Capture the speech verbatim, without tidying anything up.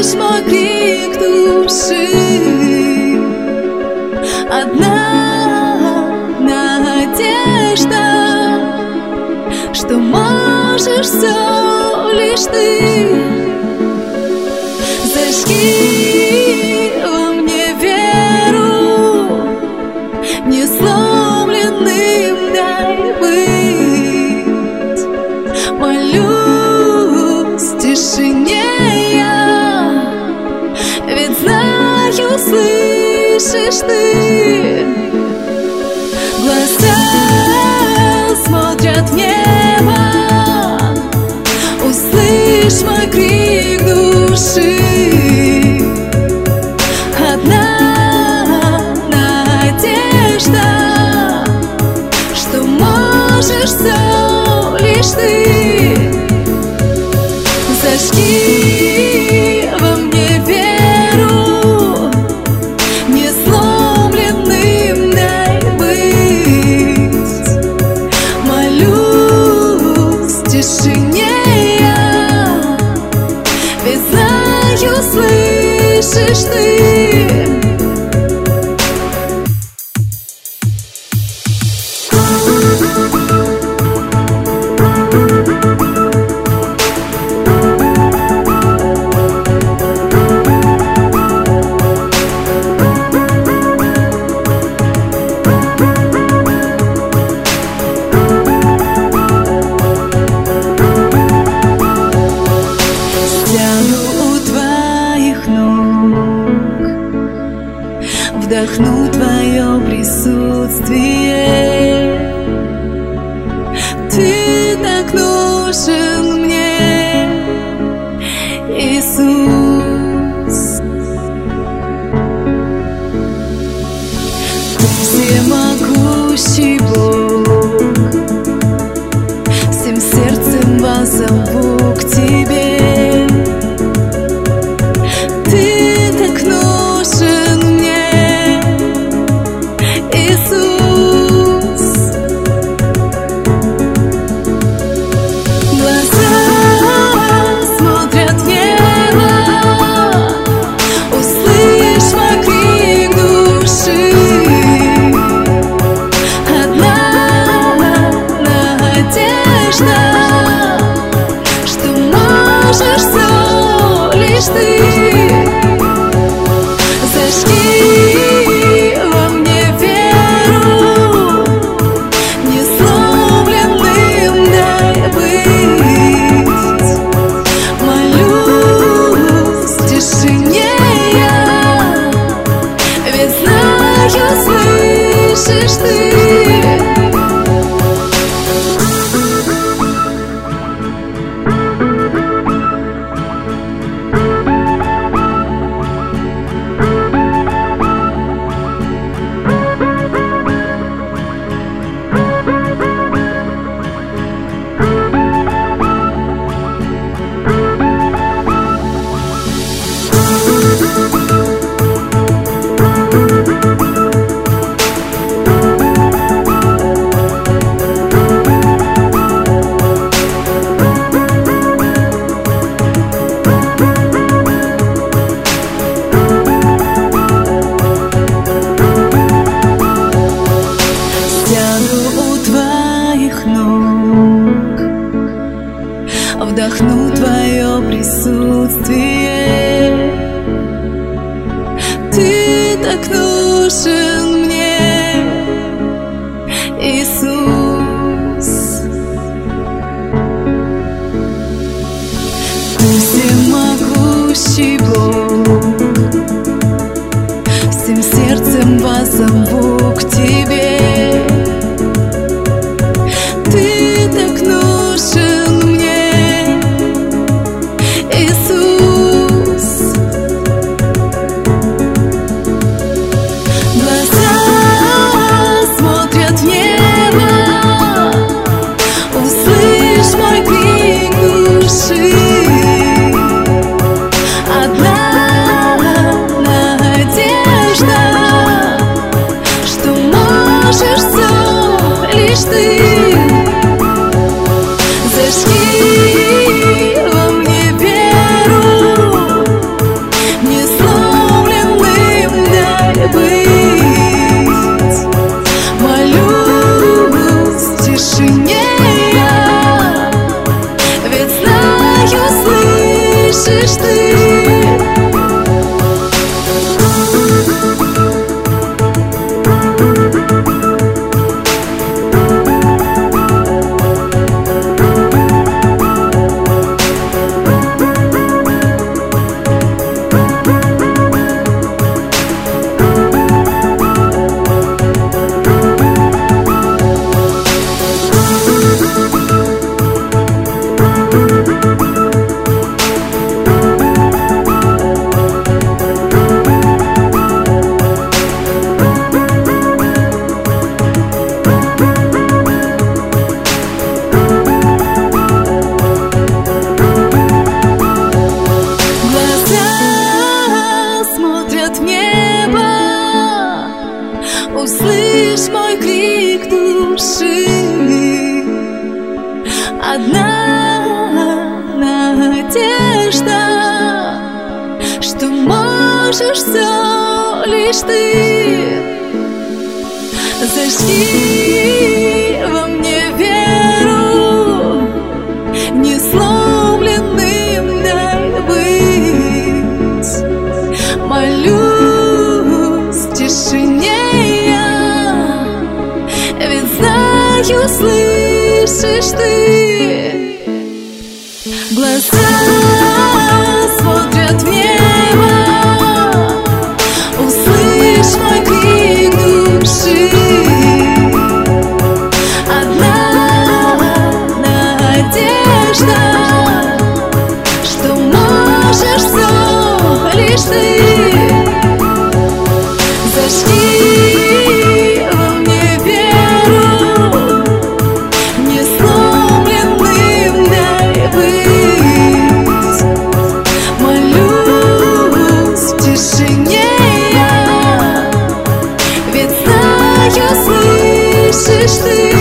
услышь мой крик души. Одна надежда, что можешь все лишь ты. Зажги во мне веру, не сломленным дай быть. Молюсь в тишине я, ведь знаю, слышишь ты. Глаза смотрят в небо, услышь мой крик души. Одна надежда, что можешь все лишь ты. Зажги во мне веру, не сломленным дай быть. Молюсь в тишине я, ведь знаю, слышишь ты. Вдохну твое присутствие. Ты так нужен мне, Иисус. Ты всемогущий Бог, всем сердцем воззову к тебе. Ты так нужен мне, Иисус. Глаза смотрят в небо, услышь мой крик души. Одна надежда, что можешь все лишь ты. Зажги во мне веру, не сломленным дай быть. Молюсь в тишине я, ведь знаю, слышишь ты. Вдохну твое присутствие. Ты так нужен мне, Иисус. Ты всемогущий Бог, всем сердцем воззову к тебе. Ты так нужен мне, Иисус. Глаза смотрят в небо, услышь мой крик души. Одна надежда, что можешь все лишь ты. Зажги во мне веру, лишь ты. Зажги во мне веру, не сломленным дай быть. Молюсь в тишине я, ведь знаю, слышишь ты. Глаза смотрят в небо, услышь мой крик души. Одна надежда, что можешь все лишь ты. Зажги во мне веру, не сломленным дай быть. Молюсь в тишине я, ведь знаю, слышишь ты.